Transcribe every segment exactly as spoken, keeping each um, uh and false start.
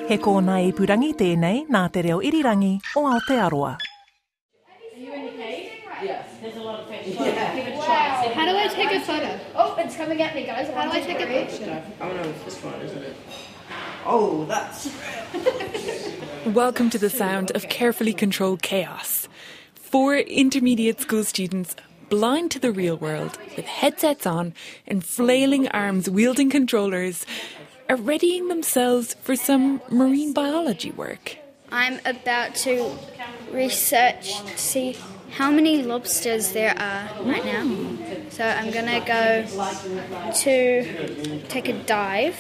He kōna I purangi tēnei nā te reo irirangi o Aotearoa. Are you in the cave? Yes. There's a lot of fish. Yeah. Give it a Wow. try. How do I take a photo? Oh, it's coming at me, guys. How do I take a picture? I don't know if this one, isn't it? Oh, that's... Welcome to the sound of carefully controlled chaos. Four intermediate school students, blind to the real world, with headsets on and flailing arms wielding controllers, are readying themselves for some marine biology work. I'm about to research to see how many lobsters there are right now. So I'm going to go to take a dive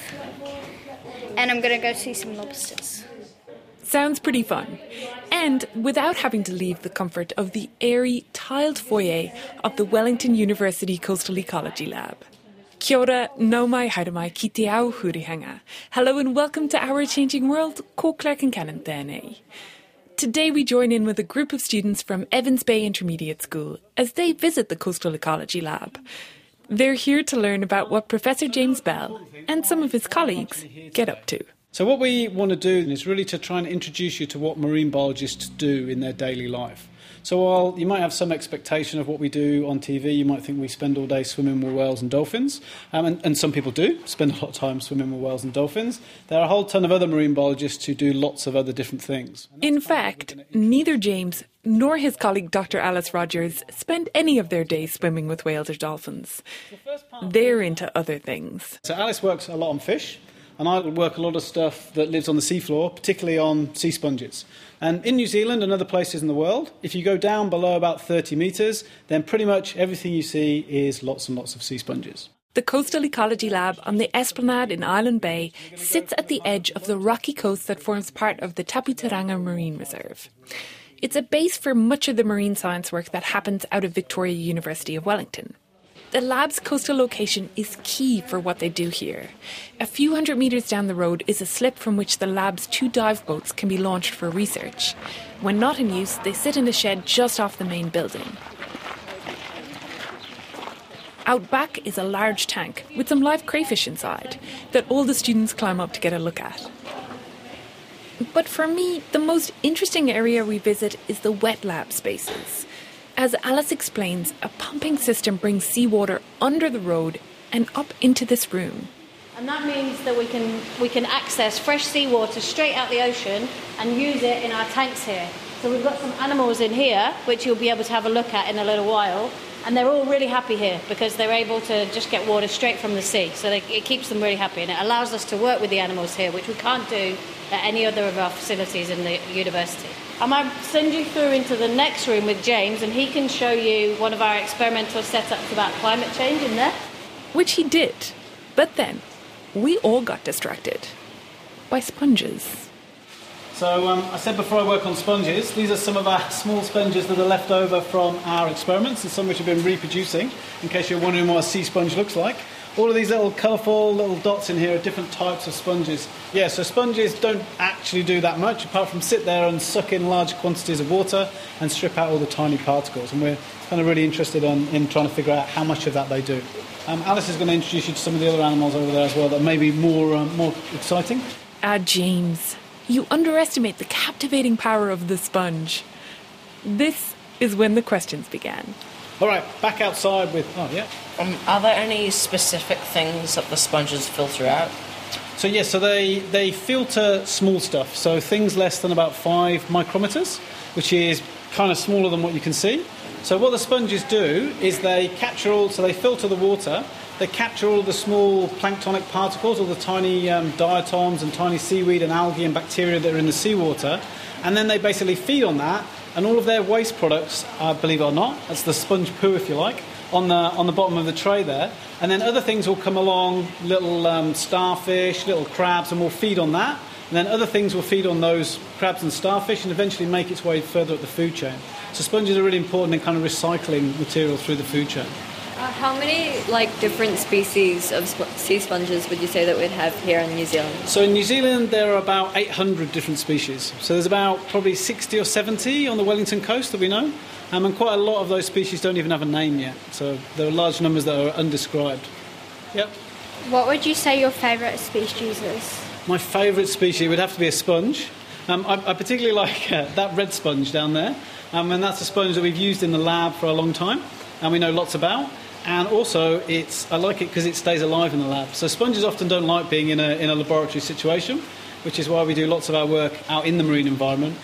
and I'm going to go see some lobsters. Sounds pretty fun. And without having to leave the comfort of the airy, tiled foyer of the Wellington University Coastal Ecology Lab. Kia ora, nau mai haere mai ki te ao hurihanga. Hello and welcome to Our Changing World, ko Claire Kincannon tēnei. Today we join in with a group of students from Evans Bay Intermediate School as they visit the Coastal Ecology Lab. They're here to learn about what Professor James Bell and some of his colleagues get up to. So what we want to do is really to try and introduce you to what marine biologists do in their daily life. So while you might have some expectation of what we do on T V, you might think we spend all day swimming with whales and dolphins, um, and, and some people do spend a lot of time swimming with whales and dolphins. There are a whole ton of other marine biologists who do lots of other different things. In fact, neither James nor his colleague Doctor Alice Rogers spend any of their days swimming with whales or dolphins. They're into other things. So Alice works a lot on fish, and I work a lot of stuff that lives on the seafloor, particularly on sea sponges. And in New Zealand and other places in the world, if you go down below about thirty metres, then pretty much everything you see is lots and lots of sea sponges. The Coastal Ecology Lab on the Esplanade in Island Bay sits at the edge of the rocky coast that forms part of the Taputaranga Marine Reserve. It's a base for much of the marine science work that happens out of Victoria University of Wellington. The lab's coastal location is key for what they do here. A few hundred metres down the road is a slip from which the lab's two dive boats can be launched for research. When not in use, they sit in a shed just off the main building. Out back is a large tank with some live crayfish inside that all the students climb up to get a look at. But for me, the most interesting area we visit is the wet lab spaces. As Alice explains, a pumping system brings seawater under the road and up into this room. And that means that we can we can access fresh seawater straight out the ocean and use it in our tanks here. So we've got some animals in here, which you'll be able to have a look at in a little while. And they're all really happy here because they're able to just get water straight from the sea. So they, it keeps them really happy. And it allows us to work with the animals here, which we can't do at any other of our facilities in the university. I might send you through into the next room with James, and he can show you one of our experimental setups about climate change in there. Which he did. But then, we all got distracted by sponges. So um, I said before I work on sponges, these are some of our small sponges that are left over from our experiments, and some which have been reproducing, in case you're wondering what a sea sponge looks like. All of these little colourful little dots in here are different types of sponges. Yeah, so sponges don't actually do that much, apart from sit there and suck in large quantities of water and strip out all the tiny particles. And we're kind of really interested in, in trying to figure out how much of that they do. Um, Alice is going to introduce you to some of the other animals over there as well that may be more, um, more exciting. Ah, James, you underestimate the captivating power of the sponge. This is when the questions began. All right, back outside with... Oh, yeah. Um, are there any specific things that the sponges filter out? So, yes, so they, they filter small stuff, so things less than about five micrometers, which is kind of smaller than what you can see. So what the sponges do is they capture all... So they filter the water, they capture all the small planktonic particles, all the tiny um, diatoms and tiny seaweed and algae and bacteria that are in the seawater, and then they basically feed on that. And all of their waste products, uh, believe it or not, that's the sponge poo if you like, on the on the bottom of the tray there. And then other things will come along, little um, starfish, little crabs, and will feed on that. And then other things will feed on those crabs and starfish and eventually make its way further up the food chain. So sponges are really important in kind of recycling material through the food chain. Uh, how many like different species of sp- sea sponges would you say that we'd have here in New Zealand? So in New Zealand there are about eight hundred different species. So there's about probably sixty or seventy on the Wellington coast that we know. Um, and quite a lot of those species don't even have a name yet. So there are large numbers that are undescribed. Yep. What would you say your favourite species is? My favourite species would have to be a sponge. Um, I, I particularly like uh, that red sponge down there, um, and that's a sponge that we've used in the lab for a long time, and we know lots about. And also, it's I like it because it stays alive in the lab. So sponges often don't like being in a in a laboratory situation, which is why we do lots of our work out in the marine environment.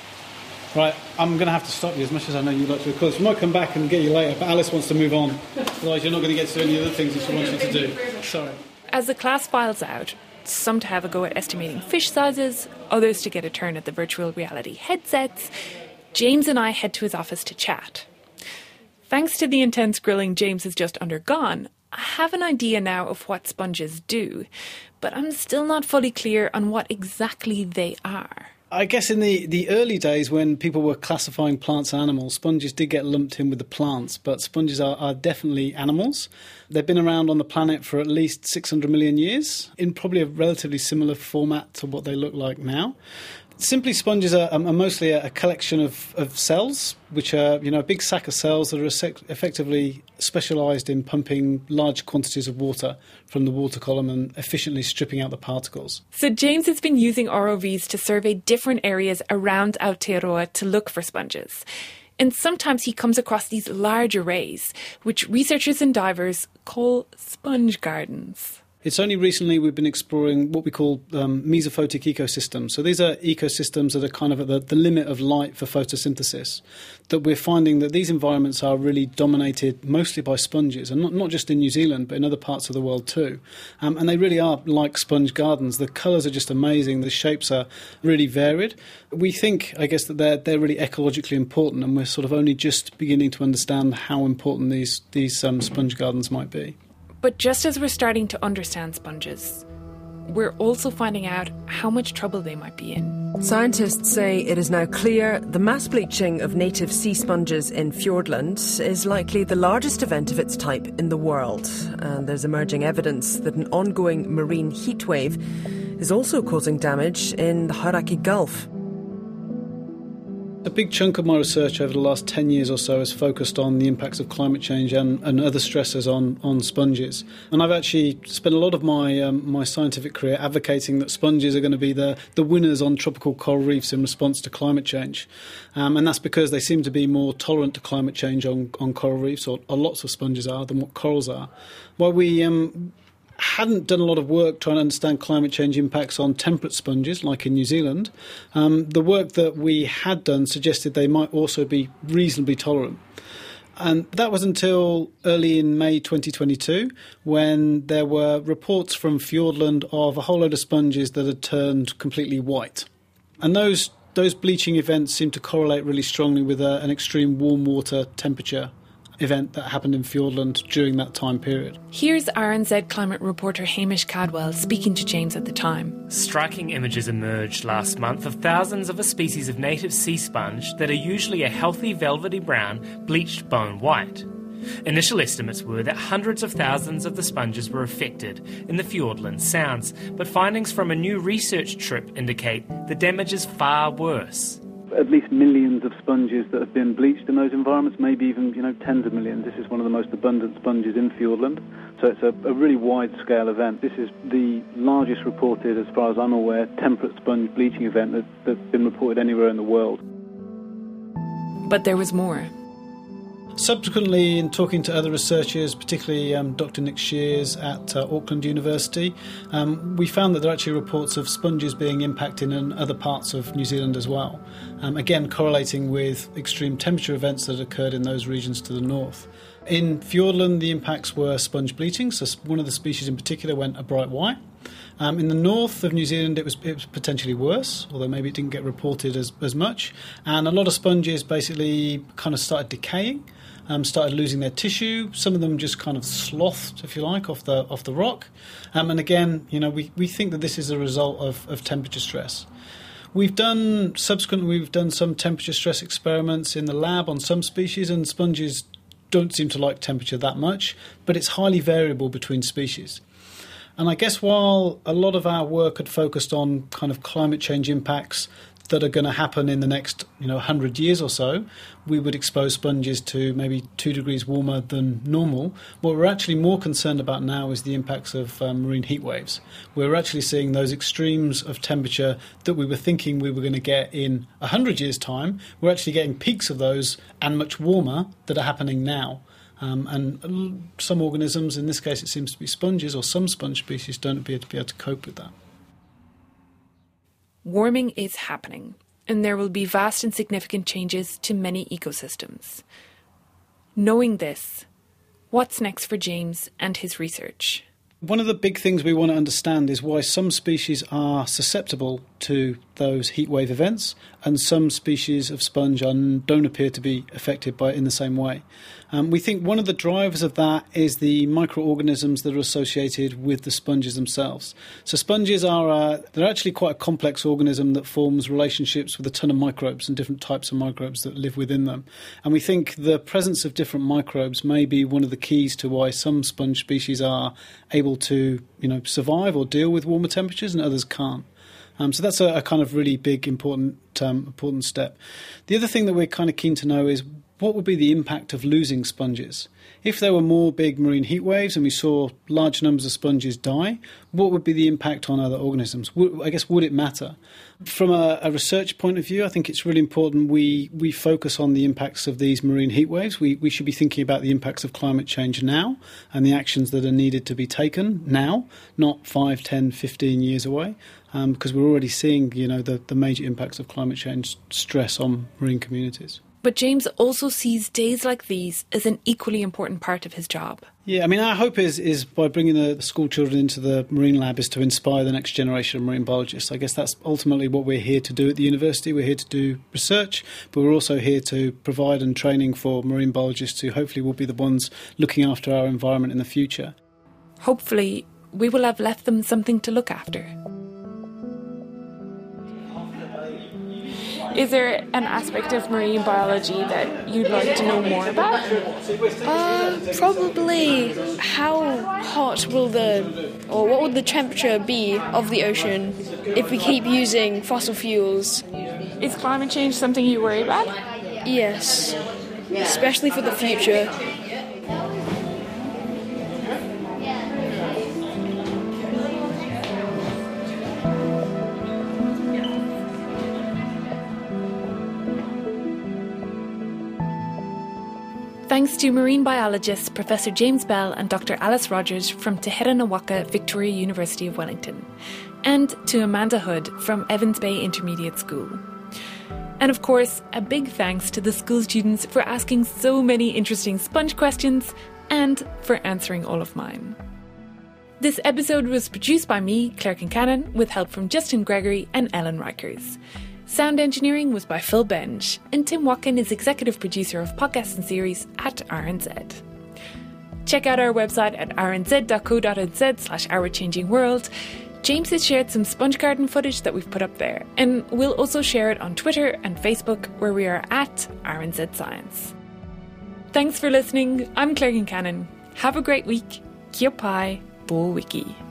Right, I'm going to have to stop you as much as I know you like to record. We might come back and get you later, but Alice wants to move on. Otherwise, you're not going to get to do any other things that she wants you to do. Sorry. As the class files out, some to have a go at estimating fish sizes, others to get a turn at the virtual reality headsets, James and I head to his office to chat. Thanks to the intense grilling James has just undergone, I have an idea now of what sponges do, but I'm still not fully clear on what exactly they are. I guess in the, the early days when people were classifying plants and animals, sponges did get lumped in with the plants, but sponges are, are definitely animals. They've been around on the planet for at least six hundred million years, in probably a relatively similar format to what they look like now. Simply, sponges are, are mostly a collection of, of cells, which are, you know, a big sack of cells that are effectively specialised in pumping large quantities of water from the water column and efficiently stripping out the particles. So James has been using R O Vs to survey different areas around Aotearoa to look for sponges. And sometimes he comes across these large arrays, which researchers and divers call sponge gardens. It's only recently we've been exploring what we call um, mesophotic ecosystems. So these are ecosystems that are kind of at the, the limit of light for photosynthesis, that we're finding that these environments are really dominated mostly by sponges, and not, not just in New Zealand, but in other parts of the world too. Um, and they really are like sponge gardens. The colours are just amazing. The shapes are really varied. We think, I guess, that they're, they're really ecologically important, and we're sort of only just beginning to understand how important these, these um, sponge gardens might be. But just as we're starting to understand sponges, we're also finding out how much trouble they might be in. Scientists say it is now clear the mass bleaching of native sea sponges in Fiordland is likely the largest event of its type in the world. And there's emerging evidence that an ongoing marine heatwave is also causing damage in the Hauraki Gulf. A big chunk of my research over the last ten years or so has focused on the impacts of climate change and, and other stressors on, on sponges. And I've actually spent a lot of my um, my scientific career advocating that sponges are going to be the, the winners on tropical coral reefs in response to climate change. Um, and that's because they seem to be more tolerant to climate change on, on coral reefs, or, or lots of sponges are, than what corals are. While we... Um, hadn't done a lot of work trying to understand climate change impacts on temperate sponges, like in New Zealand, um, the work that we had done suggested they might also be reasonably tolerant. And that was until early in May twenty twenty-two, when there were reports from Fiordland of a whole load of sponges that had turned completely white. And those those bleaching events seemed to correlate really strongly with a, an extreme warm water temperature event that happened in Fiordland during that time period. Here's R N Z climate reporter Hamish Cadwell speaking to James at the time. Striking images emerged last month of thousands of a species of native sea sponge that are usually a healthy velvety brown, bleached bone white. Initial estimates were that hundreds of thousands of the sponges were affected in the Fiordland Sounds, but findings from a new research trip indicate the damage is far worse. At least millions of sponges that have been bleached in those environments, maybe even, you know, tens of millions. This is one of the most abundant sponges in Fiordland, so it's a, a really wide-scale event. This is the largest reported, as far as I'm aware, temperate sponge bleaching event that, that's been reported anywhere in the world. But there was more. Subsequently, in talking to other researchers, particularly um, Doctor Nick Shears at uh, Auckland University, um, we found that there are actually reports of sponges being impacted in other parts of New Zealand as well, um, again correlating with extreme temperature events that occurred in those regions to the north. In Fiordland, the impacts were sponge bleaching, so one of the species in particular went a bright white. Um, in the north of New Zealand, it was, it was potentially worse, although maybe it didn't get reported as, as much. And a lot of sponges basically kind of started decaying, um, started losing their tissue. Some of them just kind of slothed, if you like, off the off the rock. Um, and again, you know, we, we think that this is a result of, of temperature stress. We've done, subsequently, we've done some temperature stress experiments in the lab on some species, and sponges don't seem to like temperature that much, but it's highly variable between species. And I guess while a lot of our work had focused on kind of climate change impacts, that are going to happen in the next, you know, one hundred years or so, we would expose sponges to maybe two degrees warmer than normal. What we're actually more concerned about now is the impacts of um, marine heat waves. We're actually seeing those extremes of temperature that we were thinking we were going to get in one hundred years' time. We're actually getting peaks of those and much warmer that are happening now. Um, and some organisms, in this case it seems to be sponges, or some sponge species, don't appear to be able to cope with that. Warming is happening, and there will be vast and significant changes to many ecosystems. Knowing this, what's next for James and his research? One of the big things we want to understand is why some species are susceptible to those heatwave events and some species of sponge are, don't appear to be affected by it in the same way. Um, we think one of the drivers of that is the microorganisms that are associated with the sponges themselves. So sponges are uh, they're actually quite a complex organism that forms relationships with a ton of microbes and different types of microbes that live within them. And we think the presence of different microbes may be one of the keys to why some sponge species are able to, you know, survive or deal with warmer temperatures and others can't. Um, so that's a, a kind of really big, important, um, important step. The other thing that we're kind of keen to know is what would be the impact of losing sponges? If there were more big marine heat waves and we saw large numbers of sponges die, what would be the impact on other organisms? Would, I guess, would it matter? From a, a research point of view, I think it's really important we, we focus on the impacts of these marine heat waves. We, we should be thinking about the impacts of climate change now and the actions that are needed to be taken now, not five, ten, fifteen years away, um, because we're already seeing, you know, the, the major impacts of climate change stress on marine communities. But James also sees days like these as an equally important part of his job. Yeah, I mean, our hope is is by bringing the school children into the marine lab is to inspire the next generation of marine biologists. I guess that's ultimately what we're here to do at the university. We're here to do research, but we're also here to provide and training for marine biologists who hopefully will be the ones looking after our environment in the future. Hopefully, we will have left them something to look after. Is there an aspect of marine biology that you'd like to know more about? Uh, probably how hot will the, or what would the temperature be of the ocean if we keep using fossil fuels? Is climate change something you worry about? Yes, especially for the future. Thanks to marine biologists Professor James Bell and Doctor Alice Rogers from Te Heranawaka, Victoria University of Wellington, and to Amanda Hood from Evans Bay Intermediate School. And of course, a big thanks to the school students for asking so many interesting sponge questions and for answering all of mine. This episode was produced by me, Claire Kincannon, with help from Justin Gregory and Ellen Rikers. Sound engineering was by Phil Benge, and Tim Watkin is executive producer of podcasts and series at R N Z. Check out our website at r n z dot co dot n z slash our changing world. James has shared some sponge garden footage that we've put up there, and we'll also share it on Twitter and Facebook, where we are at R N Z Science. Thanks for listening. I'm Claire Kincannon. Have a great week. Kia pai, bo wiki.